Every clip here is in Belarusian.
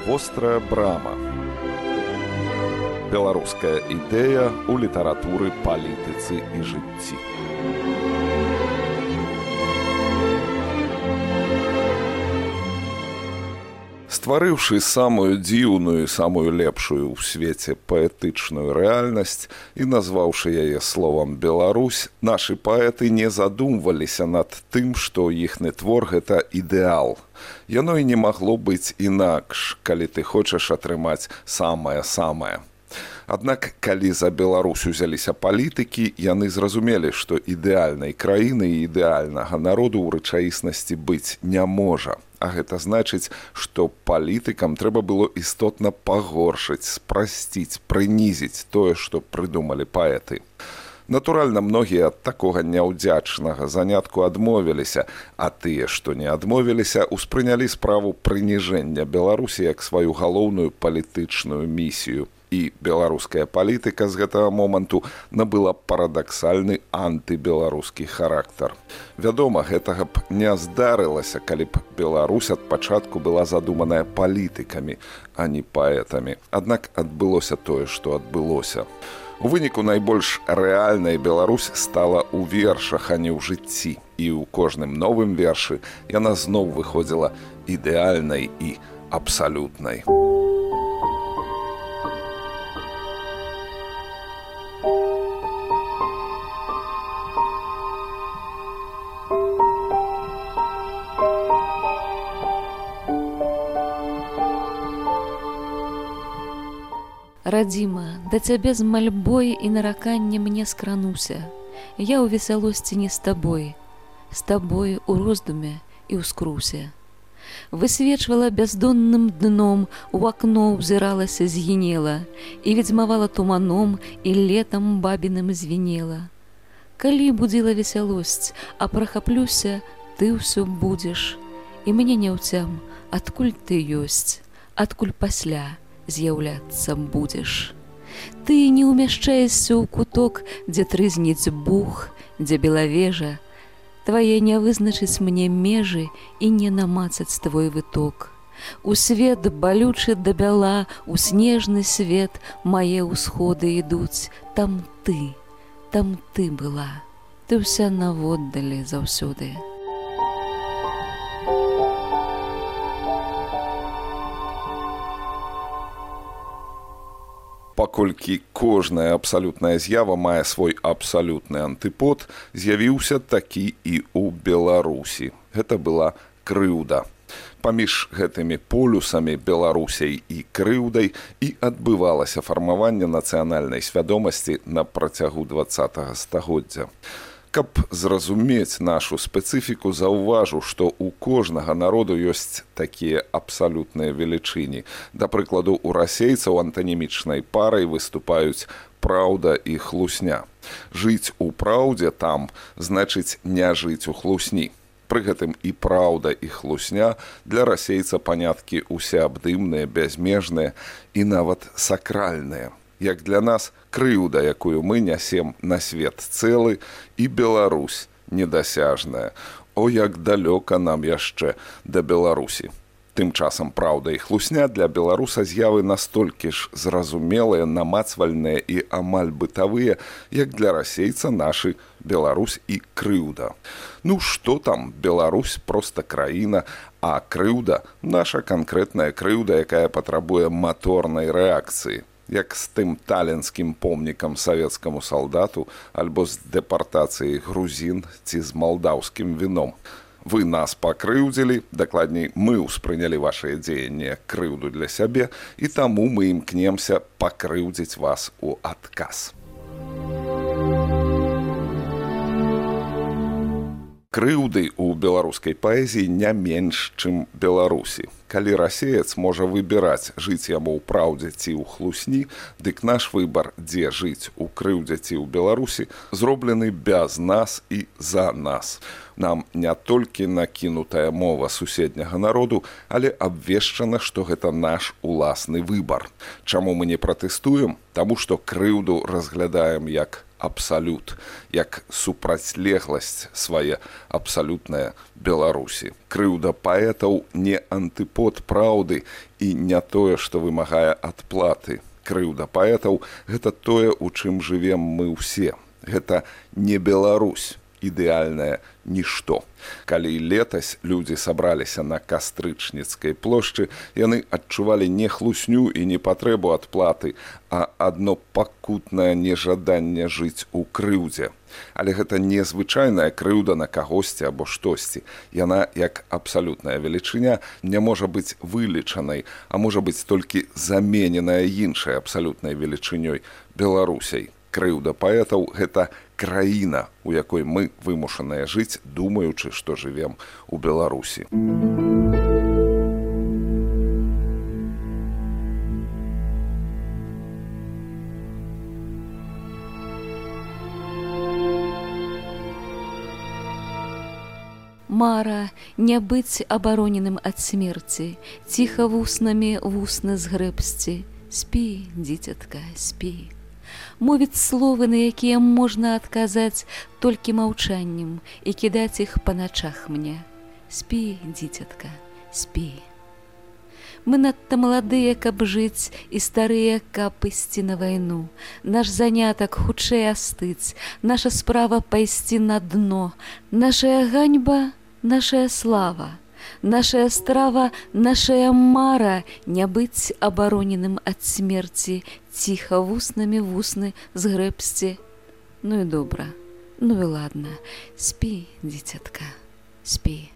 Вострая брама. Беларуская ідэя ў літаратуры, палітыцы і жыцці. Стварыўшы самую дзіўную і самую лепшую ў свеце паэтычную рэальнасць і назваўшы яе словам «Беларусь», нашы паэты не задумваліся над тым, што іхны твор – гэта ідэал. Яно і не магло быць інакш, калі ты хочаш атрымаць самае-самае. Аднак, калі за Беларусь узяліся палітыкі, яны зразумелі, што ідэальнай краіны і ідэальнага народу ў рэчаіснасці быць не можа. А гэта значыць, што палітыкам трэба было істотна пагоршыць, спрасціць, прынізіць тое, што прыдумалі паэты. Натуральна, многія ад такога няўдзячнага занятку адмовіліся, а тыя, што не адмовіліся, успрынялі справу прыніжэння Беларусі як сваю галоўную палітычную місію. І беларуская палітыка з гэтага моманту набыла парадаксальны антыбеларускі характар. Вядома, гэтага б не здарылася, калі б Беларусь ад пачатку была задуманая палітыкамі, а не паэтамі. Аднак адбылося тое, што адбылося. У выніку найбольш рэальнай Беларусь стала ў вершах, а не ў жыцці. І ў кожным новым вершы яна зноў выходзіла ідэальнай і абсалютнай. Радзіма, да цябе з мальбой і нараканнем не скрануся. Я ў весялосці не з табой у роздуме і ў скрусе. Высвечвала бяздонным дном, у акно ўзіралася згінела, і ведзьмавала туманом, і летам бабіным звінела. Калі будзіла весялосць, а прахаплюся, ты ўсё будзеш, і мне не ўцям, адкуль ты ёсць, адкуль пасля з'яўляцца будзеш. Ты не ўмяшчаешся ў куток, дзе трызніць бух, дзе белавежа. Твае не вызначыць мне межы і не намацаць твой выток. У свет балючы да бяла, у снежны свет мае ўсходы ідуць. Там ты была. Ты ўся наводдалі заўсёды. Паколькі кожная абсалютная з'ява мае свой абсалютны антыпод, з'явіўся такі і ў Беларусі. Гэта была крыўда. Паміж гэтымі полюсамі Беларусяй і крыўдай і адбывалася фармаванне нацыянальнай свядомасці на працягу 20-го стагоддзя. Каб зразумець нашу спецыфіку, заўважу, што ў кожнага народу ёсць такія абсалютныя велічыні. Да прыкладу, у расейцаў антанімічнай парай выступаюць праўда і хлусня. Жыць у праўдзе там значыць не жыць у хлусні. Пры гэтым і праўда, і хлусня для расейца паняткі усеабдымныя, бязмежныя і нават сакральныя. Як для нас крыўда, якую мы нясем на свет цэлы, і Беларусь недасяжная. О, як далёка нам яшчэ да Беларусі. Тым часам праўда і хлусня для беларуса з'явы настолькі ж зразумелыя, намацвальныя і амаль бытавыя, як для расейца нашы Беларусь і крыўда. Ну што там, Беларусь проста краіна, а крыўда – наша канкрэтная крыўда, якая патрабуе маторнай рэакцыі. Як з тым таленскім помнікам савецкаму салдату альбо з дэпартацыяй грузін ці з малдаўскім віном. Вы нас пакрыўдзілі, дакладней, мы ўспрынялі вашыя дзеянні як крыўду для сябе, і таму мы імкнемся пакрыўдзіць вас у адказ. Крыўды ў беларускай паэзіі не менш, чым Беларусі. Калі расеец можа выбіраць, жыць яму ў праўдзе ці ў хлусні, дык наш выбар, дзе жыць у крыўдзе ці ў Беларусі, зроблены без нас і за нас. Нам не толькі накінутая мова суседняга народу, але абвешчана, што гэта наш уласны выбар. Чаму мы не пратэстуем? Таму што крыўду разглядаем як абсалют, як супрацьлегласць свае абсалютнае Беларусі. Крыўда паэтаў не антыпод праўды і не тое, што вымагае адплаты. Крыўда паэтаў – гэта тое, у чым жывем мы ўсе. Гэта не Беларусь, ідэальнае нішто. Калі летась людзі сабраліся на Кастрычніцкай плошчы, яны адчувалі не хлусню і не патрэбу адплаты, а адно пакутнае нежаданне жыць у крыўдзе. Але гэта не звычайная крыўда на кагосьці або штосьці. Яна, як абсалютная велічыня, не можа быць вылічанай, а можа быць толькі замененая іншай абсалютнай велічынёй – Беларусяй. Крыўда паэтаў – гэта краіна, у якой мы вымушаныя жыць, думаючы, што жывем у Беларусі. Мара, не быць абароненым ад смерці, ціха вуснамі вусны згрэбсці. Спі, дзіцятка, спі. Мовіць словы, на якія можна адказаць толькі маўчаннем і кідаць іх па начах мне. Спі, дзіцятка, спі. Мы надта маладыя, каб жыць, і старыя, каб ісці на вайну. Наш занятак хутчэй астыць, наша справа пайсці на дно. Нашая ганьба – нашая слава. Нашая страва, нашая мара не быць абароненым ад смерці, ціха вуснамі вусны згрэбсці. Ну і добра, ну і ладна, спі, дзіцятка, спі.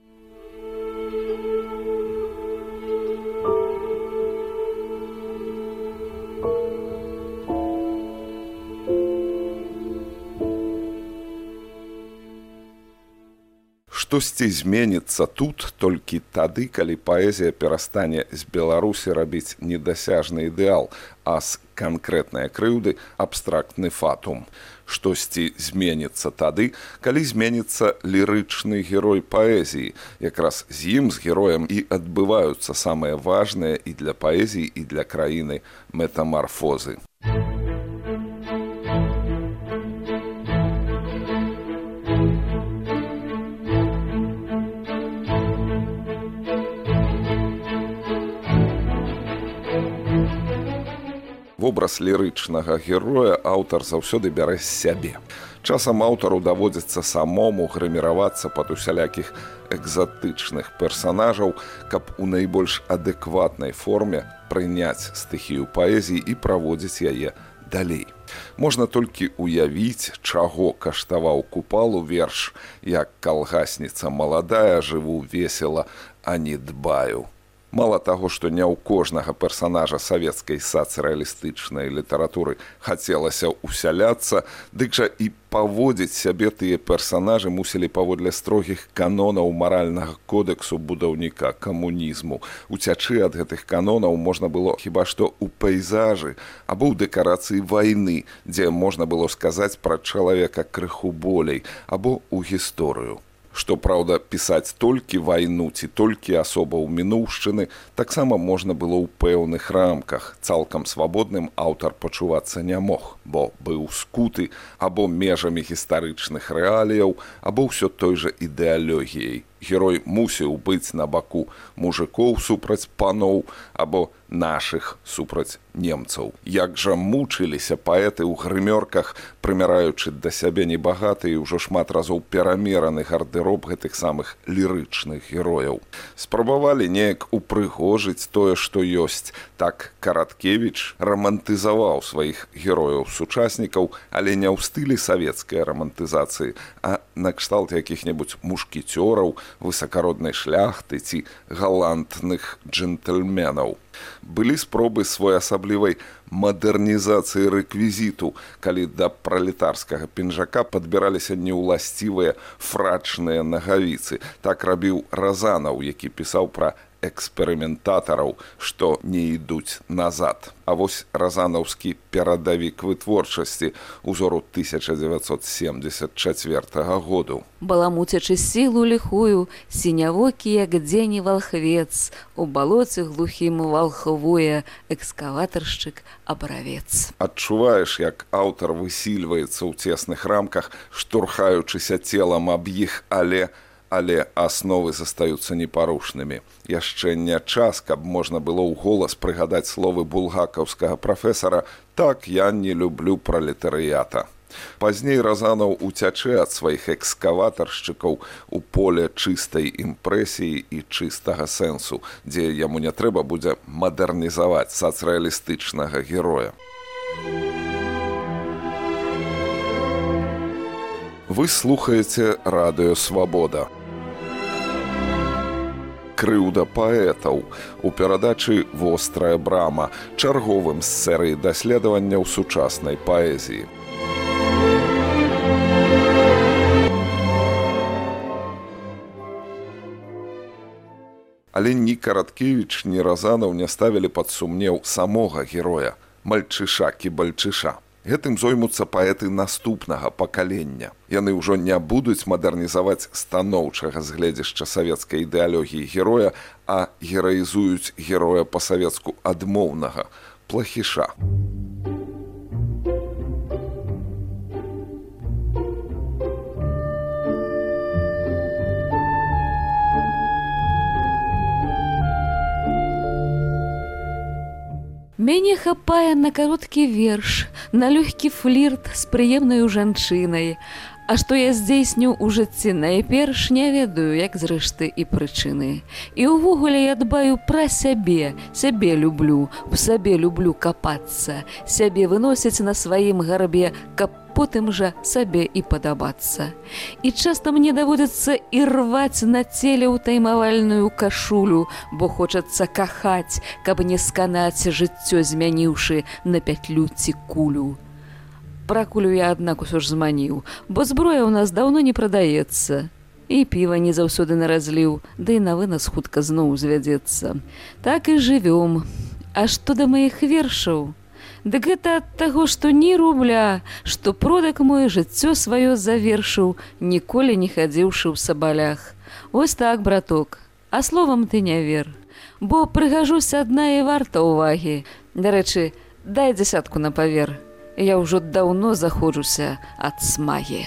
Штосьці зменіцца тут толькі тады, калі паэзія перастане з Беларусі рабіць недасяжны ідэал, а з канкрэтнай крыўды абстрактны фатум. Штосьці зменіцца тады, калі зменіцца лірычны герой паэзіі. Якраз з ім, з героем, і адбываюцца самыя важныя і для паэзіі, і для краіны метамарфозы. Вобраз лірычнага героя аўтар заўсёды бярэ з сябе. Часам аўтару даводзіцца самому грыміравацца пад усялякіх экзатычных персанажаў, каб у найбольш адэкватнай форме прыняць стыхію паэзіі і праводзіць яе далей. Можна толькі уявіць, чаго каштаваў Купалу верш «Як калгасніца маладая, жыву весела, а не дбаю». Мала таго, што не ў кожнага персанажа савецкай сацыяалістычнай літаратуры хацелася усяляцца, дык жа і паводзіць сябе тыя персанажы мусілі паводле строгіх канонаў маральнага кодэксу будаўніка камунізму. Уцячы ад гэтых канонаў можна было хіба што ў пейзажы або ў дэкарацыі вайны, дзе можна было сказаць пра чалавека крыху болей, або ў гісторыю. Што, праўда, пісаць толькі вайну ці толькі асобаў мінуўшчыны таксама можна было ў пэўных рамках. Цалкам свабодным аўтар пачувацца не мог, бо быў скуты або межамі гістарычных рэаліяў, або ўсё той жа ідэалогіяй. Герой мусіў быць на баку мужикоў супраць паноў або нашых супраць немцаў. Як жа мучыліся паэты ў грымёрках, прымяраючы да сябе небагаты і ўжо шмат разоў перамераны гардэроб гэтых самых лірычных герояў. Спрабавалі неяк упрыгожыць тое, што ёсць. Так Караткевіч рамантызаваў сваіх герояў-сучаснікаў, але не ў стылі савецкай рамантызацыі, а накшталт якіх-небудзь мушкецёраў, высакароднай шляхты ці галантных джентльменаў. Былі спробы своеасаблівай мадэрнізацыі рэквізіту, калі да пралетарскага пінжака падбіраліся неўласцівыя фрачныя нагавіцы. Так рабіў Разанаў, які пісаў пра эксперыментатараў, што не ідуць назад. А вось разанаўскі перадавік вытворчасці узору 1974 году. Баламуцячы сілу ліхую, сінявокі, як дзень валхвец, у балоце глухім валхвуе экскаватаршчык абравец. Адчуваеш, як аўтар высільваецца ў цесных рамках, штурхаючыся целам аб іх, але але асновы застаюцца непарушнымі. Яшчэ не час, каб можна было ў голас прыгадаць словы булгакаўскага прафесара «Так я не люблю пралетарыята». Пазней Разанаў уцячэ ад сваіх экскаватаршчыкаў у поле чыстай імпрэсіі і чыстага сэнсу, дзе яму не трэба будзе мадэрнізаваць сацрэалістычнага героя. Вы слухаеце радыё «Свабода». Крыўда паэтаў у перадачы «Вострая брама», чарговым з серыі даследаванняў сучаснай паэзіі. Але ні Караткевіч, ні Разанаў не ставілі пад сумнеў самога героя, Мальчыша Кібальчыша. Гэтым зоймуцца паэты наступнага пакалення. Яны ўжо не будуць мадэрнізаваць станоўчага з гледзяшча савецкай ідэалогіі героя, а гераізуюць героя па-савецку адмоўнага, плахіша. Мяне хапае на кароткі верш, на лёгкі флірт з прыемнаю жанчынай. А што я здзейсню ў жыцці найперш, не ведаю, як зрэшты і прычыны. І ўвогуле я дбаю пра сябе, сябе люблю, в сабе люблю капацца, сябе выносіць на сваім гарбе, каб потым жа сабе і падабацца. І часта мне даводзіцца і рваць на целе ўтаймавальную кашулю, бо хочацца кахаць, каб не сканаць жыццё, змяніўшы на пятлю ці кулю. Пра кулю я, аднак, усё ж зманіў, бо зброя ў нас даўно не прадаецца. І піва не заўсёды на разліў, ды і на вынас хутка зноў звядзецца. Так і жывём. А што да маіх вершаў? Дык гэта ад таго, што ні рубля, што продак мой жыццё сваё завершыў, ніколі не хадзіўшы ў сабалях. Вось так, браток, а словам ты не вер, бо прыгажусь адна і варта ўвагі. Дарэчы, дай 10 на павер, я ўжо даўно заходжуся ад смагі.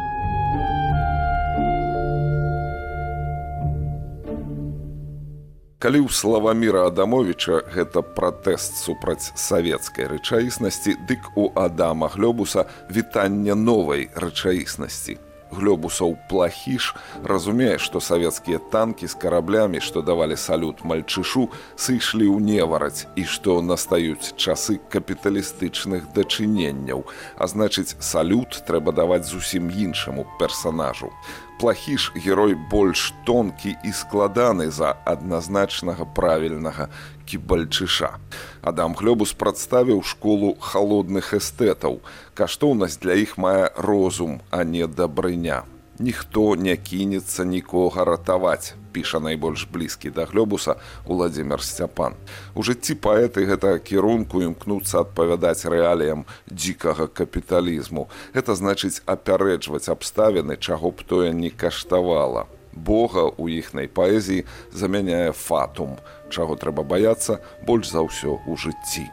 Калі ў Славаміра Адамовіча гэта пратэст супраць савецкай рэчаіснасці, дык у Адама Глёбуса вітанне новай рэчаіснасці. Глёбусаў плахіш разумее, што савецкія танкі з караблямі, што давалі салют Мальчышу, сышлі ў невараць і што настаюць часы капіталістычных дачыненняў, а значыць, салют трэба даваць зусім іншаму персанажу. Плахіш герой больш тонкі і складаны за адназначнага правільнага Кібальчыша. Адам Глёбус прадставіў школу халодных эстэтаў. Каштоўнасць для іх мае розум, а не дабрыня. Ніхто не кінецца нікога ратаваць, піша найбольш блізкі да Глёбуса Уладзімір Сцяпан. У жыцці паэты гэтага кірунку імкнуцца адпавядаць рэаліям дзікага капіталізму. Гэта значыць апярэджваць абставіны, чаго б тое не каштавала. Бога ў іхнай паэзіі замяняе фатум, чаго трэба баяцца больш за ўсё ў жыцці.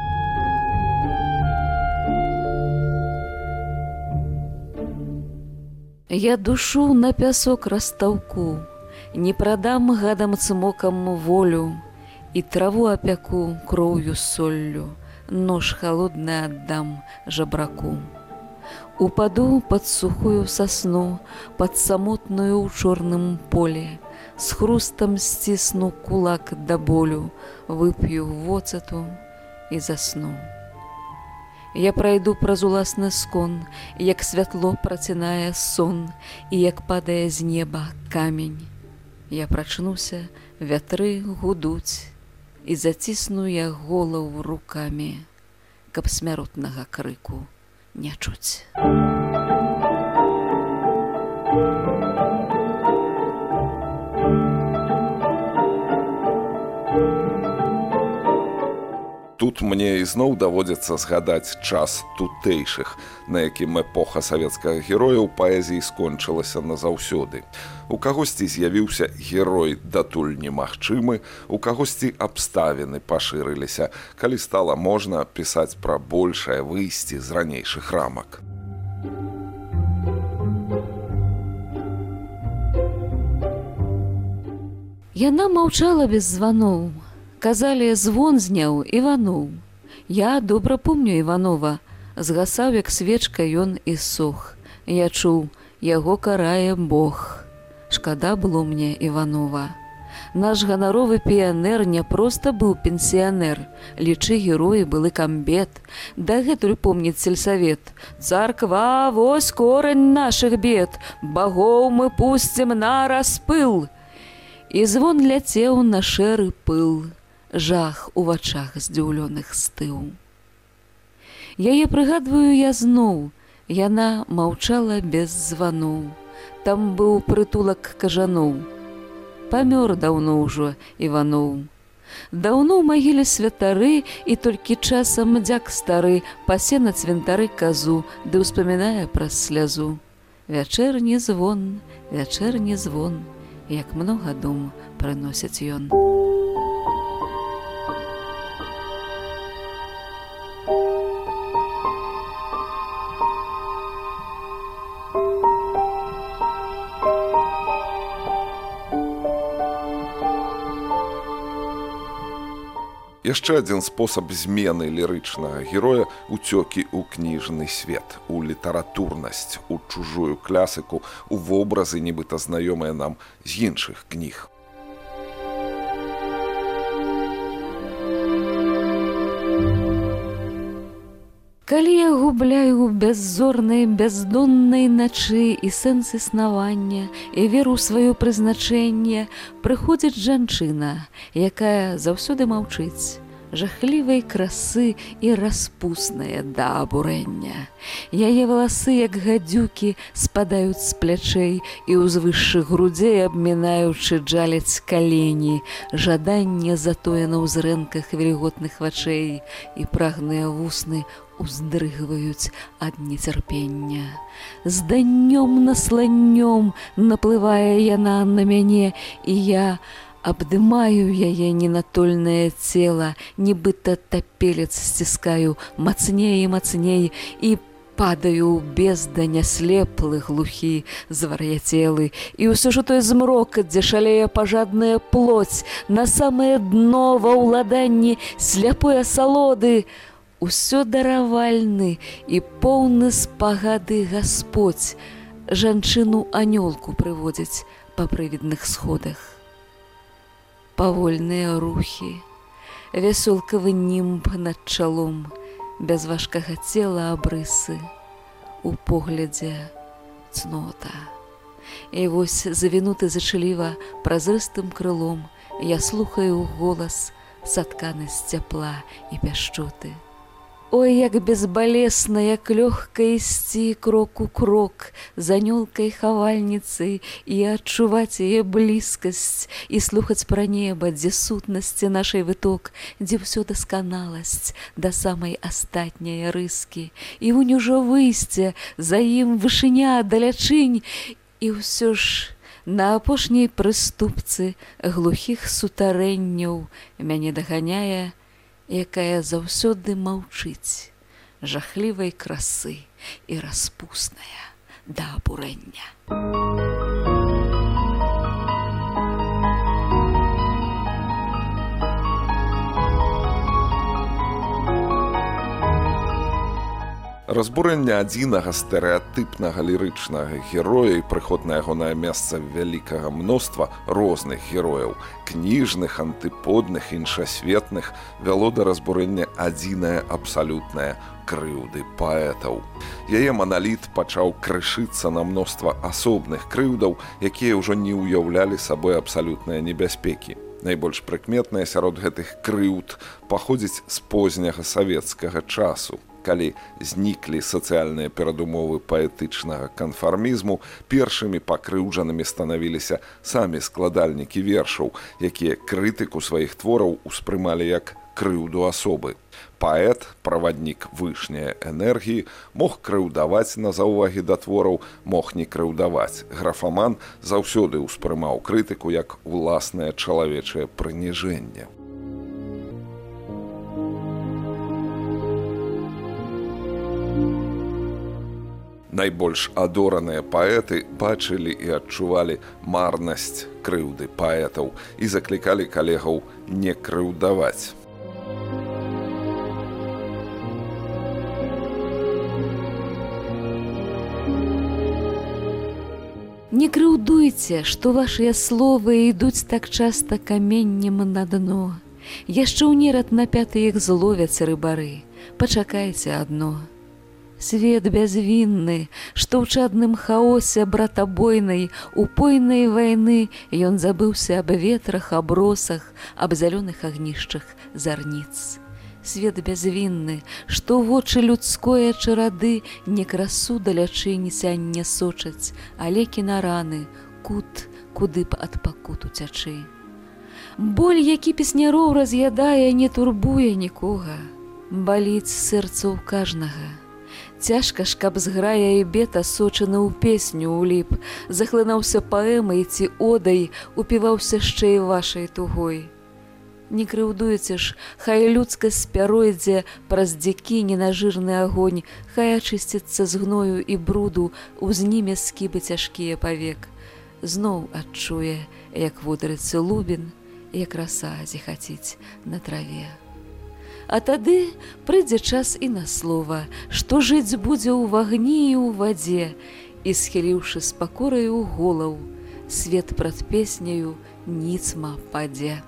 Я душу на пясок растаўку, не прадам гадам цмокам волю, і траву апяку кроўю соллю, нож халодны аддам жабраку. Упаду пад сухую сасну, пад самотную ў чорным полі, з хрустам сцісну кулак да болю, вып'ю воцату і засну. Я прайду праз уласны скон, як святло працінае сон, і як падае з неба камень. Я прачнуся, вятры гудуць, і зацісну я голову рукамі, каб смяротнага крыку не чуць. Тут мне ізноў даводзіцца згадаць час тутэйшых, на якім эпоха савецкага героя ў паэзіі скончылася назаўсёды. У кагосьці з'явіўся герой датуль немагчымы, у кагосьці абставіны пашырыліся, калі стала можна пісаць пра большае выйсці з ранейшых рамак. Яна маўчала без званоў. Казалі, звон зняў Іваноў. Я добра помню Іванова. Згасаў, як свечка, ён і сох. Я чуў, яго карае Бог. Шкада было мне Іванова. Наш ганаровы піянер не проста быў пенсіянер. Лічы, героі, былы камбет. Дагэтуль помніць сельсавет. Царква, вось корань нашых бед. Багоў мы пусцім на распыл. І звон ляцеў на шэры пыл. Жах у вачах здзіўлёных стыў. Яе прыгадваю я зноў. Яна маўчала без званоў. Там быў прытулак кажаноў. Памёр даўно ўжо Іваноў. Даўно ў магіле святары, і толькі часам дзяк стары пасе на цвінтары казу, ды ўспамінае праз слязу. Вячэрні звон, як многа дум прыносіць ён. Яшчэ адзін спосаб змены лірычнага героя – уцёкі ў кніжны свет, у літаратурнасць, у чужую класіку, у вобразы, нібыта знаёмыя нам з іншых кніг. Калі я губляю бяззорнай, бяздоннай начы і сэнс існавання, і веру ў сваё прызначэнне, прыходзіць жанчына, якая заўсёды маўчыць, жахлівай красы і распусная да абурэння. Яе валасы, як гадзюкі, спадаюць з плячэй і ўзвышшы грудзей, абмінаючы, джаляць калені. Жаданне затоена ў зрэнках вільготных вачэй, і прагныя вусны уздрыгваюць ад нецярпення. З даннём насланнём наплывае яна на мяне, і я абдымаю яе ненатольнае цела, нібыта тапелец сціскаю мацней і мацней, і падаю ў бездань аслеплы, глухі, звар'яцелы. І ўсё ж у той змрок, дзе шалее пажадная плоць, на самае дно ва ўладанні сляпой асалоды, усё даравальны і поўны спагады Гасподзь жанчыну-анёлку прыводзіць па прывідных сходах. Павольныя рухі, вясёлкавы німб над чалом, без важкага цела абрысы, у поглядзе цнота. І вось, завінуты зачыліва празрыстым крылом, я слухаю голас, сатканы з цяпла і пяшчоты. Ой, як безбалесна, як лёгка ісці крок у крок за анёлкай хавальніцай і адчуваць яе блізкасць і слухаць пра неба, дзе сутнасці нашай выток, дзе ўсё дасканаласць да самай астатняй рыскі. І вунь ужо выйсце, за ім вышыня далячынь, і ўсё ж на апошняй прыступцы глухіх сутарэнняў мяне даганяе, якая заўсёды маўчыць, жахлівай красы і распусная да абурэння. Разбурэнне адзінага стэрэатыпнага лірычнага героя і прыход на ягонае месца вялікага мноства розных герояў, кніжных, антыподных, іншасветных, вяло да разбурэння адзінае абсалютнае крыўды паэтаў. Яе маналіт пачаў крышыцца на мноства асобных крыўдаў, якія ўжо не ўяўлялі сабой абсалютныя небяспекі. Найбольш прыкметныя сярод гэтых крыўд паходзяць з позняга савецкага часу. Калі зніклі сацыяльныя перадумовы паэтычнага канфармізму, першымі пакрыўджанымі станавіліся самі складальнікі вершаў, якія крытыку сваіх твораў успрымалі як крыўду асобы. Паэт, праваднік вышняй энергіі, мог крыўдаваць на заўвагі да твораў, мог не крыўдаваць. Графаман заўсёды ўспрымаў крытыку як уласнае чалавечае прыніжэнне. Найбольш адораныя паэты бачылі і адчувалі марнасць крыўды паэтаў і заклікалі калегаў не крыўдаваць. Не крыўдуйце, што вашыя словы ідуць так часта каменнем на дно. Яшчэ ў нерад на пяты іх зловяць рыбары. Пачакайце адно. Свет бязвінны, што ў чадным хаосе братабойнай, упойнай вайны ён забыўся аб ветрах, аб росах, аб зялёных агнішчах зарніц. Свет бязвінны, што вочы людское чарады не красу далячэй ні сянне сочаць, а лекі на раны, кут, куды б ад пакут уцячы. Боль, які песняроў раз'ядае, не турбуе нікога. Баліць сэрца ў кажнага. Цяжка ж, каб зграя і бета сочыны ў песню ўліп, захлынаўся паэмай ці одай, упіваўся яшчэ і вашай тугой. Не крыўдуйце ж, хай людскасць пяройдзе праз дзікі ненажырны агонь, хай ачысціцца з гною і бруду, узніме скібы цяжкія павек. Зноў адчуе, як водарыцца лубін, як раса зіхаціць на траве. А тады прыйдзе час і на слова, што жыць будзе ў вагні і ў вадзе, і, схіліўшы з пакораю голаў, свет прад песняю ніцма падзе.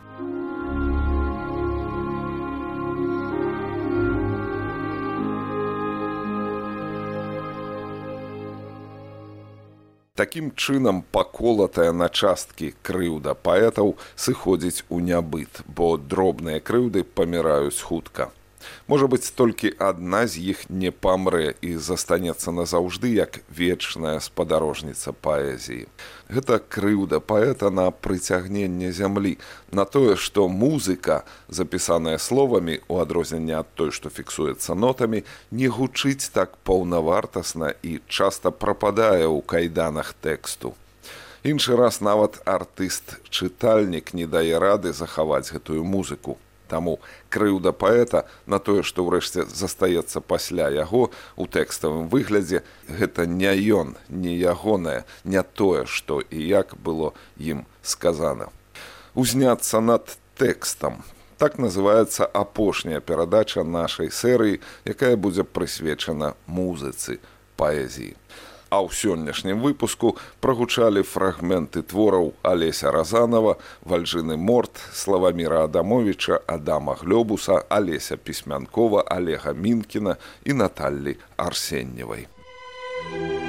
Такім чынам паколатая на часткі крыўда паэтаў сыходзіць у нябыт, бо дробныя крыўды паміраюць хутка. Можа быць, толькі адна з іх не памрэ і застанецца назаўжды як вечная спадарожніца паэзіі. Гэта крыўда паэта на прыцягненне зямлі, на тое, што музыка, запісаная словамі, у адрозненне ад той, што фіксуецца нотамі, не гучыць так паўнавартасна і часта прападае ў кайданах тэксту. Іншы раз нават артыст-чытальнік не дае рады захаваць гэтую музыку. Таму крыўда паэта на тое, што ўрэшце застаецца пасля яго ў тэкставым выглядзе, гэта не ён, не ягонае, не тое, што і як было ім сказана. Узняцца над тэкстам. Так называецца апошняя перадача нашай серыі, якая будзе прысвечана музыцы паэзіі. А ў сённяшнім выпуску прагучалі фрагменты твораў Алеся Разанова, Вальжыны Морт, Славаміра Адамовіча, Адама Глёбуса, Алеся Пісьмянкова, Олега Мінкіна і Наталлі Арсеньевай.